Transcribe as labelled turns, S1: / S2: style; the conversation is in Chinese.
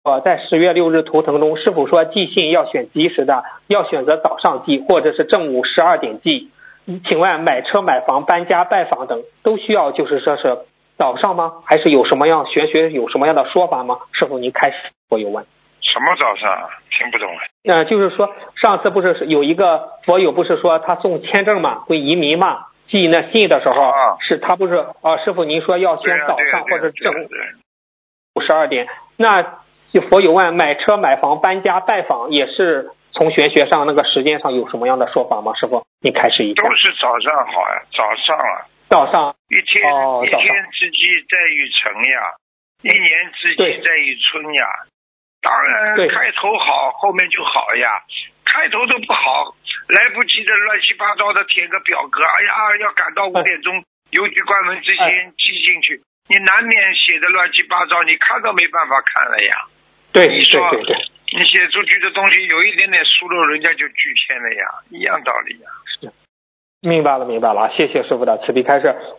S1: 在10月6日图腾中，师傅说寄信要选吉时的，要选择早上寄或者是正午12点寄。请问买车、买房、搬家、拜访等都需要就是说是早上吗？还是有什么样玄学有什么样的说法吗？师傅您开始我有问。
S2: 什么早上？听不懂。
S1: 就是说上次不是有一个佛友不是说他送签证嘛，会移民嘛，寄那信的时候，是他不是师傅您说要选早上或者正午12点，那佛友问买车、买房、搬家、拜访也是从玄学上那个时间上有什么样的说法吗？师傅你开始一下。
S2: 都是早上好呀，早上啊，
S1: 早上
S2: 一天之计在于晨呀，一年之计在于春呀。当然开头好，后面就好呀。开头都不好，来不及的乱七八糟的填个表格，哎呀，要赶到5点钟邮局关门之前寄进去，你难免写的乱七八糟，你看都没办法看了呀。
S1: 对，
S2: 你说你写出去的东西有一点点疏漏，人家就拒签了呀，一样道理呀。
S1: 是，明白了，谢谢师傅的慈悲开示。